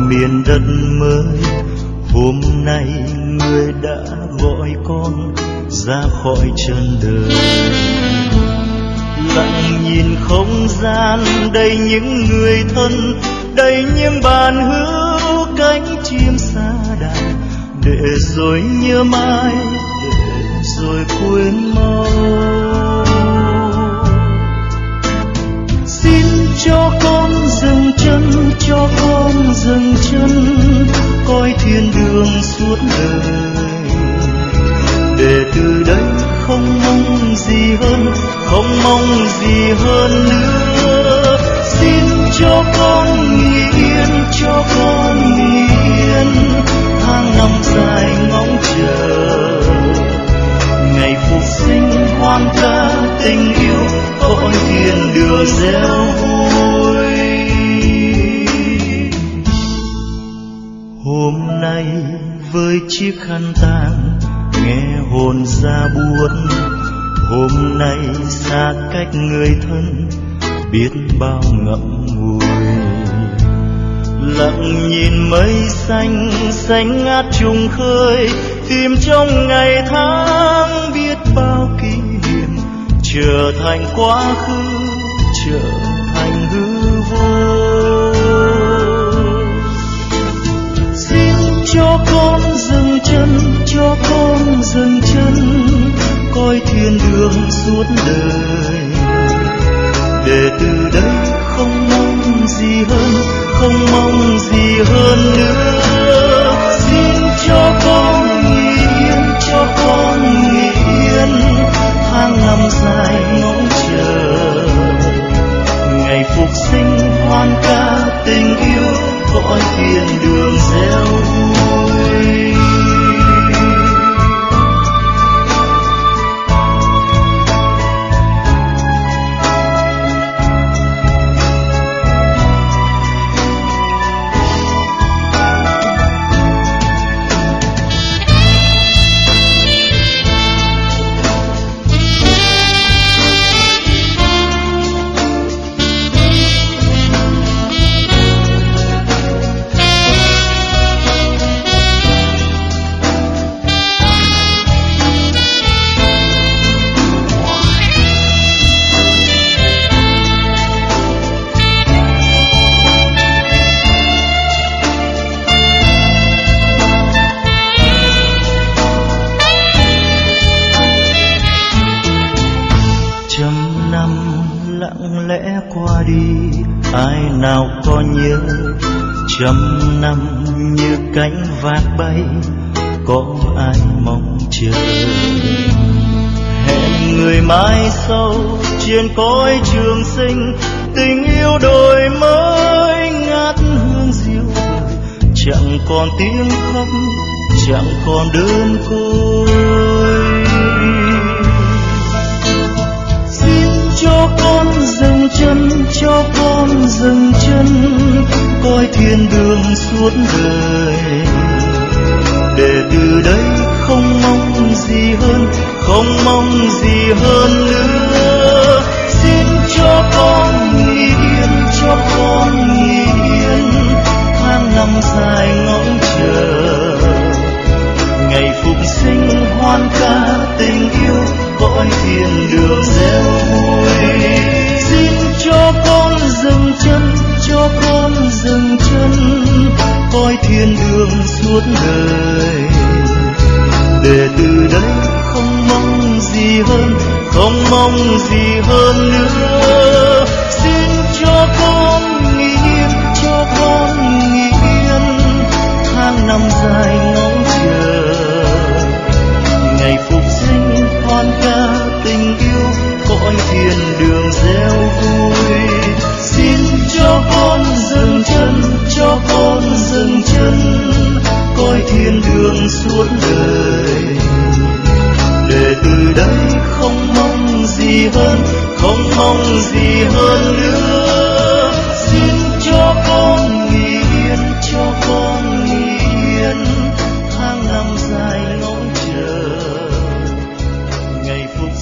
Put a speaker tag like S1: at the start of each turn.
S1: miền đất mới. Hôm nay người đã gọi con ra khỏi chân đời. Lặng nhìn không gian đầy những người thân, đầy những bàn hữu cánh chim xa đàn, để rồi nhớ mãi, để rồi quên mau. Xin cho con dừng chân, cho con dừng chân, coi thiên đường suốt đời, để từ đây không mong gì hơn, không mong gì hơn nữa. Xin cho con yên, cho con yên, tháng năm dài ngóng chờ ngày phục sinh hoan ca tình yêu, cõi thiên đường reo vui. Hôm nay với chiếc khăn tang nghe hồn ra buốt, hôm nay xa cách người thân biết bao ngậm ngùi. Lặng nhìn mây xanh xanh ngát trùng khơi, tìm trong ngày tháng biết bao kỷ niệm, trở thành quá khứ, trở thành hư vô. Xin cho con dừng chân, cho con dừng chân, coi thiên đường suốt đời, để từ đây không mong gì hơn, không mong gì hơn nữa. Xin cho con yên, cho con yên, tháng năm dài ngóng chờ ngày phục sinh hoan ca tình yêu, cõi thiên đường reo vui. Qua đi ai nào có nhớ, trăm năm như cánh vạc bay, có ai mong chờ. Hẹn người mai sau trên cõi trường sinh, tình yêu đổi mới ngát hương diệu vời, chẳng còn tiếng khóc, chẳng còn đơn côi. Cho con dừng chân, cho con dừng chân, coi thiên đường suốt đời, để từ đây không mong gì hơn, không mong gì hơn nữa. Xin cho con yên, cho con yên, tháng năm dài ngóng chờ ngày phục sinh hoan ca tình yêu, cõi thiên đường reo vui. Xin cho con dừng chân, cho con dừng chân, coi thiên đường suốt đời, để từ đây không mong gì hơn, không mong gì hơn nữa. Xin cho con yên, cho con yên, tháng năm dài ngóng chờ ngày phục sinh hoan ca tình yêu, cõi thiên đường reo vui. Xin cho con dừng chân, cho con dừng chân, coi thiên đường suốt đời, để từ đây không mong gì hơn, không mong gì hơn nữa. Xin cho con yên, cho con yên, tháng năm dài ngóng chờ ngày phục